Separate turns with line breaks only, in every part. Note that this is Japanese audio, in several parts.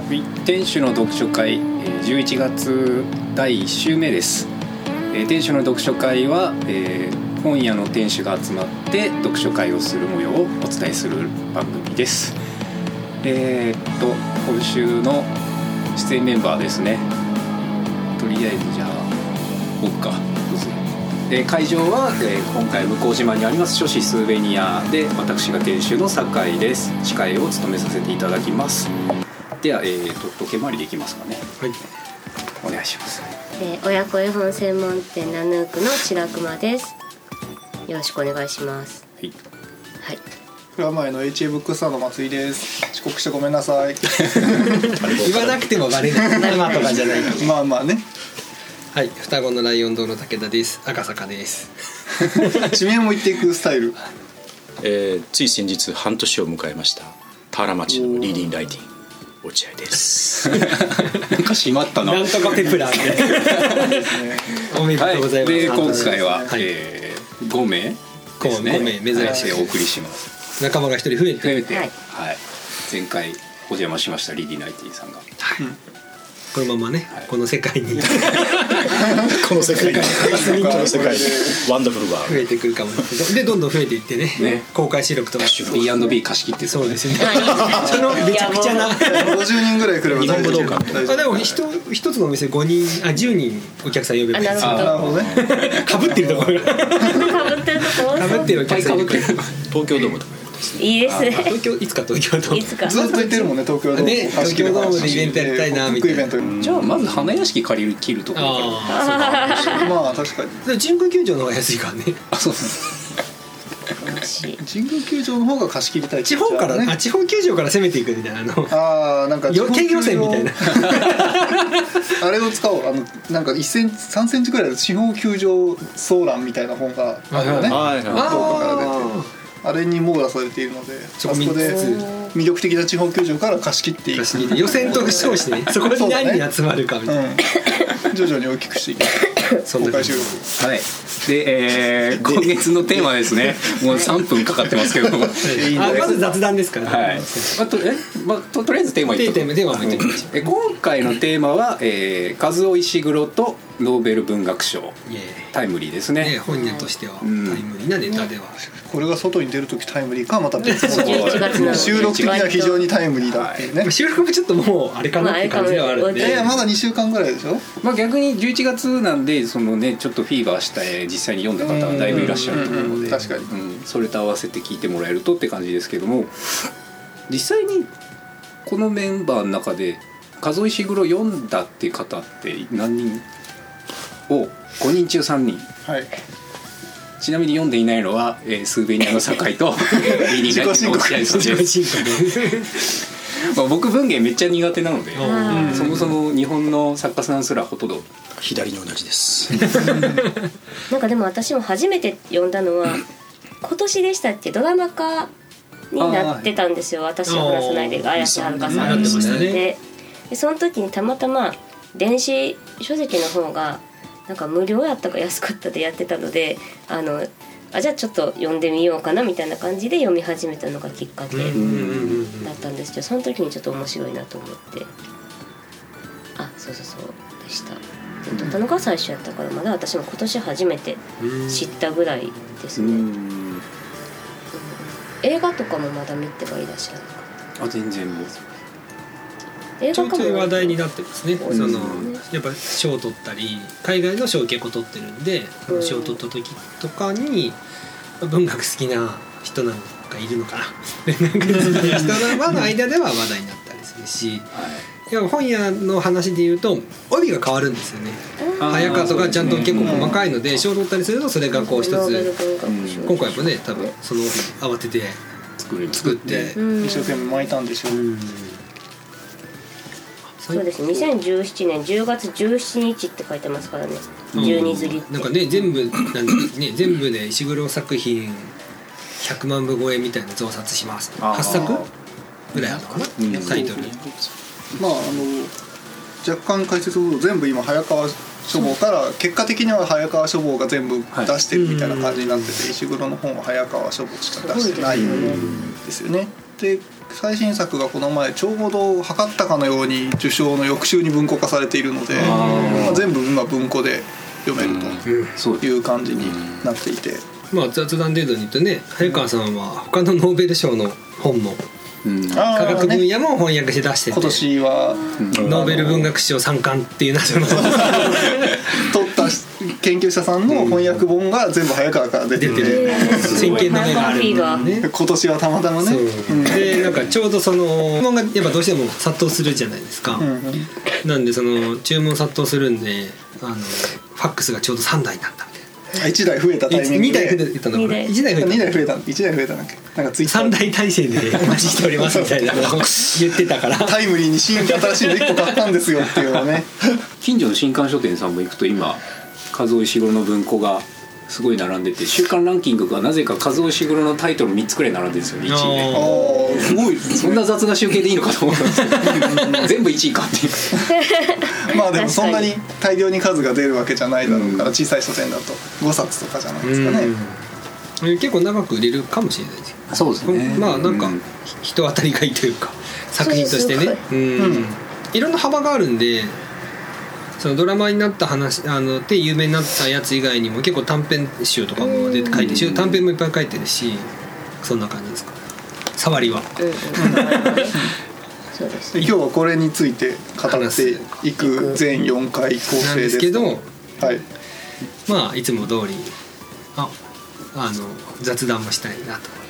店主の読書会11月第1週目です。店主の読書会は本屋の店主が集まって読書会をする模様をお伝えする番組です。今週の出演メンバーですね。とりあえずじゃあ僕かどうぞ。会場は、今回向島にあります書誌スーベニアで私が店主の酒井です。司会を務めさせていただきます。では、時計回りでいきますかね。はい、お願いします。
親子絵本専門店ナヌークの白熊です。よろしくお願いします。
はい、
はい、プラマイの HA ブックスターの松井です。遅刻してごめんなさい。
言わなくてもバレる生とかじゃない。
まあまあね。
はい、双子のライオン堂の武田です。赤坂です。
地名も言っていくスタイル。
つい先日半年を迎えました田原町のリーディングライティング落合です。
なんか閉まったな。
なんとかペプラーで。おめでとうございます。
で今回は、
はい、
5名ですね。
5名珍しい、
お送りします。
仲間が1人増えて、
はい、前回お邪魔しましたリーディングライティングさんが、
はい、このままね、はい、この世界に
この世界にワンダフルワー
増えてくるかもでどんどん増えていってね公開収録とか
B&B 貸し切って
そうですね。そのめちゃくちゃな
50人ぐらい来れば
日本武道館
でも一つのお店5人10人お客さん呼べばいいです。
なるほどね。
かぶってるところが
かぶってるところ
かぶってるお客さんいる
東京ドームとか
いいですね。
東京いつか東京ドーム
いつか
ずっと言ってるもんね。東京ドーム
ね、東京ドームでイベントやりたいなみたいな。
じゃあまず花屋敷借りる切るところから
まあ確かに
神宮球場の方が安いからね。
あ、そうです
ね。神宮球場の方が貸し切りたい。
地方からね。地方球場から攻めていくみたいな
なんか
県予選みたいな
あれを使おう。なんか3センチくらいの地方球場騒乱みたいな本があるよね。福岡から出てあれに網羅されているので、あそこで魅力的な地方球場から貸し切っていく。
予選と称してね、そこに何人集まるかみたいな、
徐々に大きくしていく公開収録。
はい。で、今月のテーマですね。もう3分かかってますけどま
ず雑談ですからね。
はい。とりあえずテーマ言って
テーマも言ってみましょう。
今回のテーマは、和尾石黒とノーベル文学賞。タイムリーですね。
本人としてはタイムリーなネタでは、
これが外に出るときタイムリーかまた別の収録的には非常にタイムリーだっていうね。
収録もちょっともうあれかなって感じではあるんで、
まだ2週間ぐらいでしょ。
逆に11月なんでそのねちょっとフィーバーして実際に読んだ方はだいぶいらっしゃると思うので、
確かに、
それと合わせて聞いてもらえるとって感じですけども、実際にこのメンバーの中で和尾石黒読んだっていう方って何人5人中3人、はい、ちなみに読んでいないのは、スーベニアの酒井とリーディングライティングの落合さんです。僕文芸めっちゃ苦手なので、そもそも日本の作家さんすらほとんど
左に同じです。
なんかでも私も初めて読んだのは今年でしたっけ。ドラマ化になってたんですよ。私は話さないで綾瀬はるかさんで、その時にたまたま電子書籍の方がなんか無料やったか安かったでやってたので、じゃあちょっと読んでみようかなみたいな感じで読み始めたのがきっかけだったんですけど、その時にちょっと面白いなと思って、そうでした読んだのが最初やったから、まだ私も今年初めて知ったぐらいですね。映画とかもまだ見てはいらっしゃるのか。
全然もう
ちょいちょい話題になってますね。やっぱ賞を取ったり海外の賞を結構取ってるんで、賞を取った時とかに文学好きな人なんかいるのかな人の間では話題になったりするし、いや本屋の話で言うと帯が変わるんですよね。早川とかちゃんと結構細かいので賞を取ったりすると、それがこう一つ今回もね多分その帯慌てて作って
一生懸命巻いたんでしょう。
そうですね。2017年10月17日って書いてますからね。12釣りって
なんかね全部で石黒作品100万部超えみたいな増刷します8作ぐらいあるのかな、タイトル。
若干解説ほど全部今早川書房から結果的には早川書房が全部出してるみたいな感じになってて、石黒の本は早川書房しか出してないんですよね。で最新作がこの前ちょうど測ったかのように受賞の翌週に文庫化されているので、まあ、全部今文庫で読めるという感じになっていて、
まあ雑談程度に言うとね、早川さんは他のノーベル賞の本も科学分野も翻訳して出してて、
今年は
ノーベル文学賞3冠っていうなってます
取った研究者さんの翻訳本が全部早川から出てて、
先見の目があるんだね。
今年はたまたまね、
でなんかちょうどその注文がやっぱどうしても殺到するじゃないですか、なんでその注文殺到するんでファックスがちょうど3台になったみたいな。
1台増えたタイミングで
2台増えたのかな、1台増えた
んだっけ、なんかツイッター
3台体制でお待ちしておりますみたいなのを言ってたから、
タイムリーに新しいの1個買ったんですよっていうのね
近所の新刊書店さんも行くと今数尾石黒の文庫がすごい並んでて、週刊ランキングがなぜか数尾石黒のタイトル3つくらい並んでるんですよね、1位で。
すごい
そんな雑な集計でいいのかと思ったんですけど全部1位かっていう
まあでもそんなに大量に数が出るわけじゃないだろうから、小さい書店だと5冊とかじゃないですかね。
結構長く売れるかもしれないです。
そうですね。
まあなんか人当たりがいいというか作品としてね、いろんな幅があるんで、そのドラマになった話で有名になったやつ以外にも結構短編集とかも出て書いてる、短編もいっぱい書いてるし、そんな感じですか。触りは。
そうですね。
今日はこれについて語っていく全4回構成です
けど、
はい、
まあいつも通り雑談もしたいなと。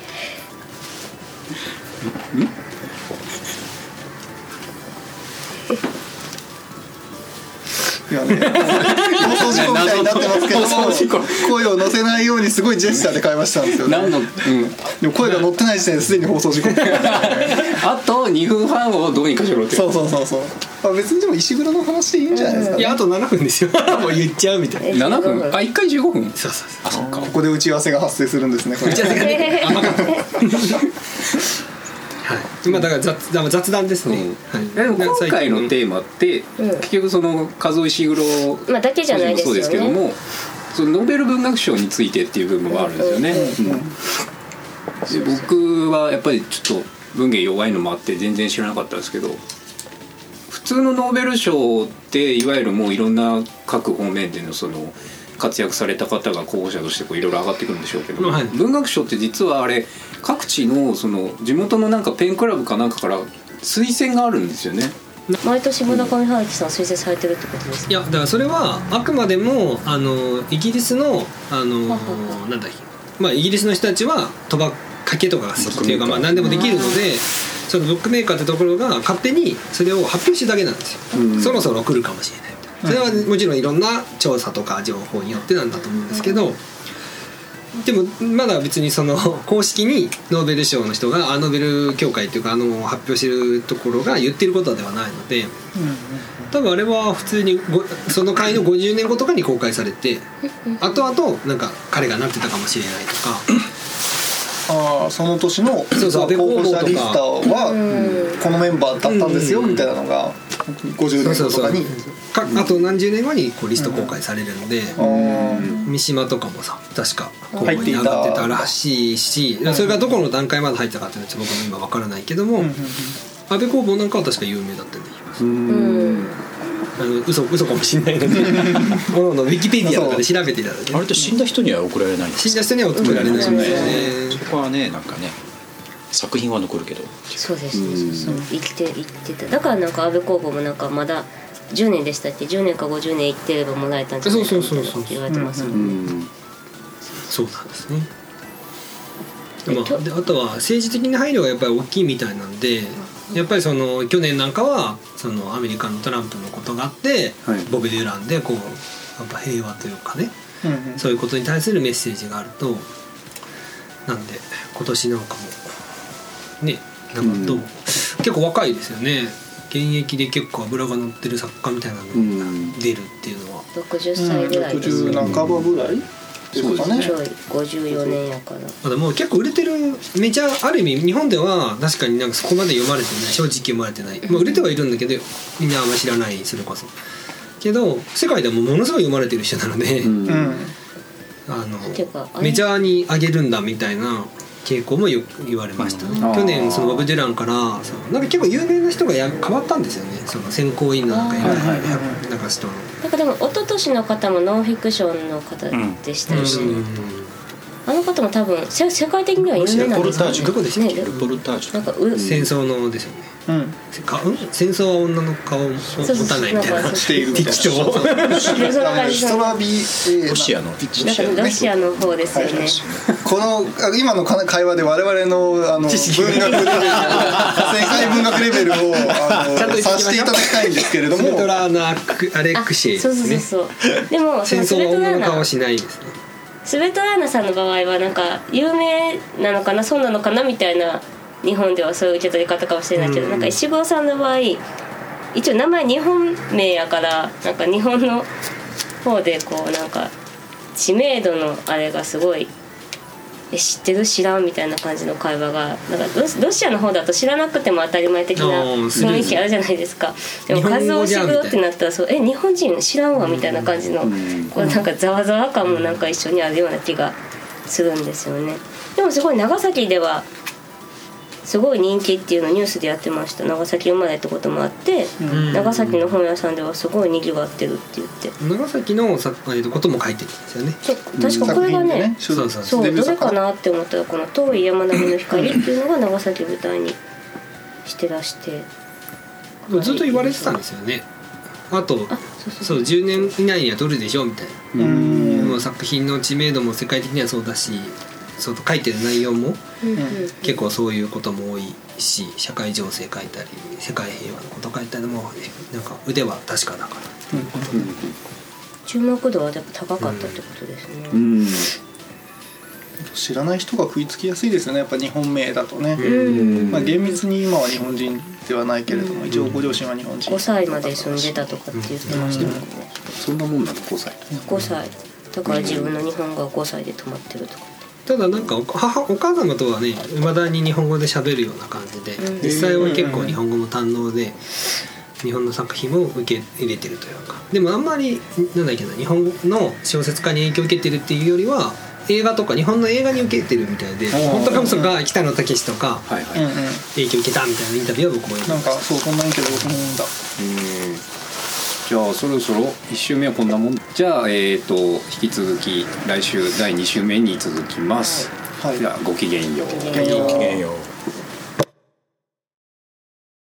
いやね、放送事故みたいになってますけど声を乗せないようにすごいジェスチャーで会話したんですよね。でも声が乗ってない時点ですでに放送事故
あと2分半をどうにかしろって。
そう、まあ、別にでも石黒の話でいいんじゃないですかね。
いやあと7分ですよもう言っちゃうみたいな。
7分1回15分。
そう
あ、そっか。
ここで打ち合わせが発生するんですね。これ
打ち合わせがね甘かったはい、今だから雑談ですね、
でも今回のテーマって、結局その数尾石黒
だけじゃないですよね。
そうですけども、そのノーベル文学賞についてっていう部分もあるんですよね。で僕はやっぱりちょっと文芸弱いのもあって全然知らなかったんですけど、普通のノーベル賞っていわゆるもういろんな各方面でのその活躍された方が候補者としていろいろ上がってくるんでしょうけど、
はい、
文学賞って実はあれ各地のその地元のなんかペンクラブかなんかから推薦があるんですよね。
毎年村上春樹さん推薦されてるってことですか。
いやだからそれはあくまでもイギリスのなんだっけ、まあイギリスの人たちは賭けとかが好きっていうか、まあ何でもできるので、そのブックメーカーってところが勝手にそれを発表してるだけなんですよ。そろそろ来るかもしれないみたいな。それはもちろんいろんな調査とか情報によってなんだと思うんですけど、でもまだ別にその公式にノーベル賞の人がノーベル協会っていうか発表してるところが言ってることではないので、多分あれは普通にその回の50年後とかに公開されて、後々なんか彼がなってたかもしれないとか
その年の候補者リストはこのメンバーだったんですよみたいなのが50年後とかに
あと何十年後にリスト公開されるので、三島とかもさ確か候補に上がってたらしいし、それがどこの段階まで入ったかっていうのは僕も今分からないけども、安倍公房なんかは確か有名だったんで嘘かもしれないのでウィキペディアとかで調べていただいて、
あれって死んだ人には送られないんですか。
死んだ人には送られないですね。
そこはねなんかね作品は残るけど。
そうですね。そう生きてた。だからなんか安倍公房もなんかまだ10年でしたっけ、10年か50年生きてればもらえたんじゃないかみたいなって言われてますもんね。
そうなんですね。であとは政治的な配慮がやっぱり大きいみたいなんで、やっぱりその去年なんかはそのアメリカのトランプのことがあって、ボビ・デュランでやっぱ平和というかね、そういうことに対するメッセージがあると、なんで今年なんかもねなんか結構若いですよね。現役で結構脂が乗ってる作家みたいなのが出るっていうのは
60歳ぐらいですよね。
60半ばぐらいですかね。
ちょい54年やから。
まだもう結構売れてる、めちゃある意味日本では確かになんかそこまで読まれてない、正直読まれてない、売れてはいるんだけどみんなあんまり知らない、それこそけど世界でもものすごい読まれてる人なので、メジャーに上げるんだみたいな傾向もよく言われましたね。去年そのボブ・デュランからなんか結構有名な人が変わったんですよね、その選考委員のなんか人の。
なんかでも一昨年の方もノンフィクションの方でしたよね、あの方も多分世界的には有名なんですかね。
どこでしたっけ？
ルポルタージュ。
なんか
戦争のですよね。戦争は女の顔を持たないみたいな
しているみたいな。
適当。
ヒトラビ
ロシアの
ロシアの方ですよね。
この今の会話で我々の文学レベル、世界文学レベルを察していただきたいんですけれども、
スベトラーナ・アレクシエですね。
そうでも
戦争は女の顔しないですね。
スベトラーナさんの場合はなんか有名なのかな、そうなのかなみたいな、日本ではそういう受け取り方かもしれないけど、なんか石黒さんの場合一応名前日本名やから、なんか日本の方でこうなんか知名度のあれがすごい知ってる知らんみたいな感じの会話が、なんかロシアの方だと知らなくても当たり前的な雰囲気あるじゃないですか。でも数を知るってなったら、そう日本人知らんわみたいな感じの、こうなんかざわざわ感もなんか一緒にあるような気がするんですよね。でもすごい長崎ではすごい人気っていうのをニュースでやってました。長崎生まれってこともあって、長崎の本屋さんではすごいにぎわってるって言って、
長崎のことも書いてるんですよね。
確かこれがね、
そう
どれかなって思ったら、この遠い山並みの光っていうのが長崎舞台にしてらして、
ずっと言われてたんですよね。あとそう10年以内には取るでしょみたいな。もう作品の知名度も世界的にはそうだし、そう書いてる内容も結構そういうことも多いし、社会情勢書いたり世界平和のこと書いたりもなんか腕は確かだから、
注目度はやっぱ高かったってことですね。
知らない人が食いつきやすいですよね、やっぱ日本名だとね。厳密に今は日本人ではないけれども、一応ご両親は日本人。
5歳まで住んでたとかって言ってましたもんね。
そんなもんなの？5歳だから自分の日本が5歳で止まってるとか。
ただなんかお母様とはね、未だに日本語で喋るような感じで、実際は結構日本語も堪能で、日本の作品も受け入れてるというか、でもあんまりなんだっけな、日本の小説家に影響を受けてるっていうよりは映画とか日本の映画に受けてるみたいで、本当かもそれが北野武とか影響を受けたみたいなインタビューは僕も
なんかそんなにけど僕も読んだ。
じゃあそろそろ1週目はこんなもん。じゃあ引き続き来週第2週目に続きます。じゃあごきげんよう。
ごきげんよう。